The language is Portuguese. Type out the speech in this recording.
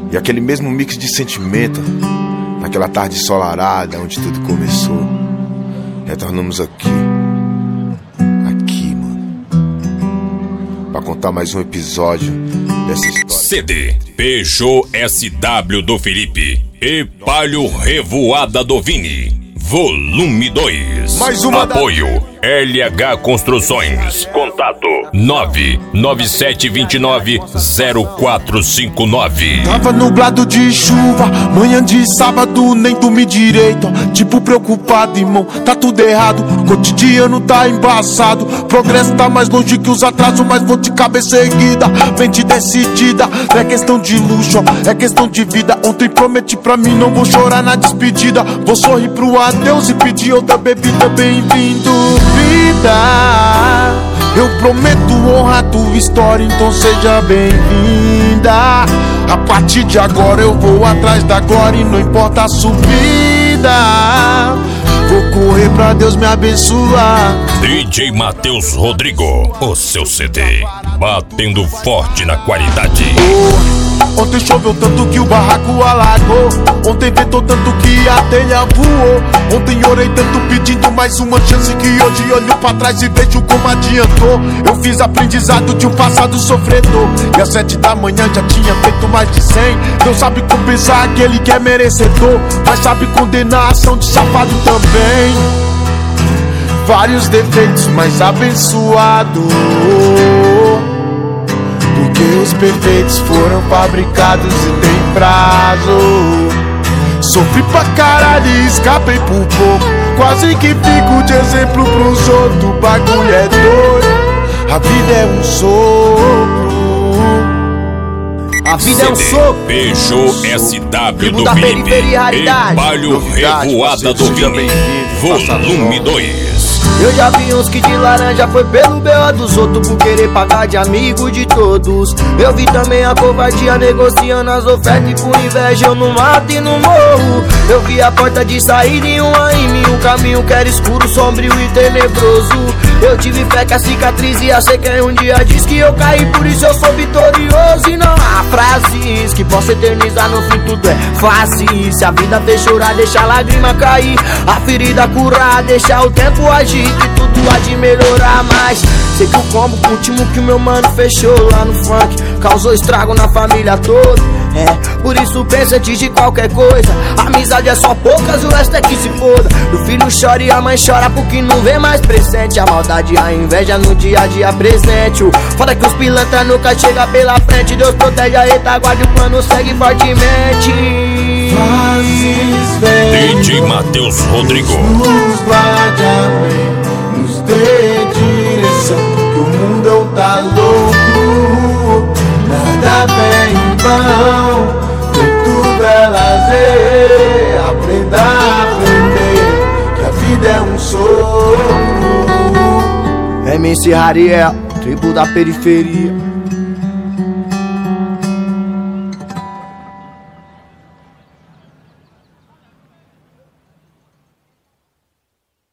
E aquele mesmo mix de sentimento, naquela tarde ensolarada onde tudo começou. Retornamos aqui, mano, pra contar mais um episódio dessa história. CD Peugeot SW do Felipe e Palio Revoada do Vini, volume 2. Mais uma apoio LH Construções. Contato 997290459. Tava nublado de chuva, manhã de sábado, nem dormi direito. Tipo preocupado, irmão, tá tudo errado. Cotidiano tá embaçado. Progresso tá mais longe que os atrasos, mas vou de cabeça erguida, mente decidida. Não é questão de luxo, é questão de vida. Ontem prometi pra mim, não vou chorar na despedida. Vou sorrir pro adeus e pedir outra bebida. Bem-vindo, vida. Eu prometo honrar tua história, então seja bem-vinda. A partir de agora eu vou atrás da glória e não importa a subida. Vou correr pra Deus me abençoar. DJ Matheus Rodrigo, o seu CD, batendo forte na qualidade. Ontem choveu tanto que o barraco alagou. Ontem ventou tanto que a telha voou. Ontem orei tanto pedindo mais uma chance, que hoje olho pra trás e vejo como adiantou. Eu fiz aprendizado de um passado sofredor, e às 7 da manhã já tinha feito mais de 100. Deus sabe compensar aquele que é merecedor, mas sabe condenar a ação de safado também. Vários defeitos, mas abençoado, porque os perfeitos foram fabricados e tem prazo. Sofri pra caralho e escapei por pouco, quase que fico de exemplo pros outros. O bagulho é doido, a vida é um sopro. A vida é um sopro. Peugeot SW do da Felipe periferia, raridade. e Palio Revoada do Vini, volume 2. Eu já vi uns que de laranja foi pelo B.O. dos outros, por querer pagar de amigo de todos. Eu vi também a covardia negociando as ofertas, e com inveja eu não mato e não morro. Eu vi a porta de saída em uma em mim, um caminho que era escuro, sombrio e tenebroso. Eu tive fé que a cicatriz ia ser quem um dia disse que eu caí, por isso eu sou vitorioso. E não há frases que possa eternizar, no fim tudo é fácil. Se a vida fez chorar, deixa a lágrima cair, a ferida curar, deixa o tempo agir, que tudo há de melhorar. Mas sei que o combo último que o meu mano fechou lá no funk causou estrago na família toda. Por isso pensa antes de qualquer coisa. A amizade é só poucas, o resto é que se foda. O filho chora e a mãe chora porque não vê mais presente. A maldade e a inveja no dia a dia presente. O foda que os pilantra nunca chega pela frente. Deus protege a retaguarda e o plano segue fortemente. DJ Matheus Rodrigo, Nos guarde, amém, nos dê direção, que o mundo tá louco, nada vem em vão, nem tudo é lazer. Aprenda a aprender, que a vida é um sopro. MC Rariel, tribo da periferia.